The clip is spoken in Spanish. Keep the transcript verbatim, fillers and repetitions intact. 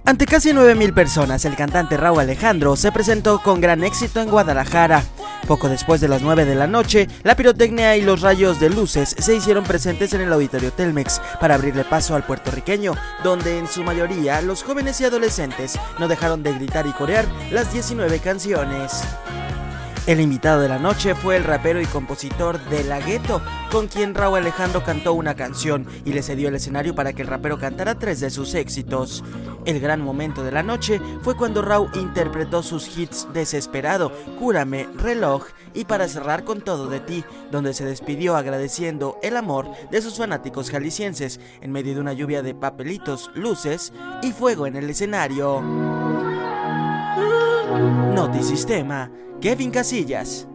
Ante casi nueve mil personas, el cantante Rauw Alejandro se presentó con gran éxito en Guadalajara. Poco después de las nueve de la noche, la pirotecnia y los rayos de luces se hicieron presentes en el Auditorio Telmex para abrirle paso al puertorriqueño, donde en su mayoría los jóvenes y adolescentes no dejaron de gritar y corear las diecinueve canciones. El invitado de la noche fue el rapero y compositor De La Ghetto, con quien Rauw Alejandro cantó una canción y le cedió el escenario para que el rapero cantara tres de sus éxitos. El gran momento de la noche fue cuando Rauw interpretó sus hits Desesperado, Cúrame, Reloj y Para Cerrar con Todo de Ti, donde se despidió agradeciendo el amor de sus fanáticos jaliscienses en medio de una lluvia de papelitos, luces y fuego en el escenario. Notisistema, Kevin Casillas.